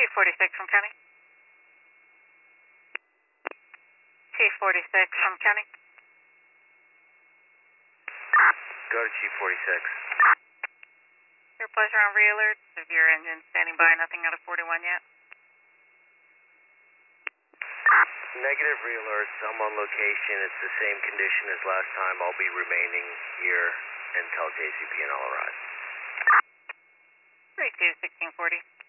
Chief 46 from County. Chief 46 from County. Go to Chief 46. Your pleasure on re-alert. Severe engine standing by, nothing out of 41 yet. Negative re-alerts. I'm on location. It's the same condition as last time. I'll be remaining here until JCP and I'll arrive. 32 1640.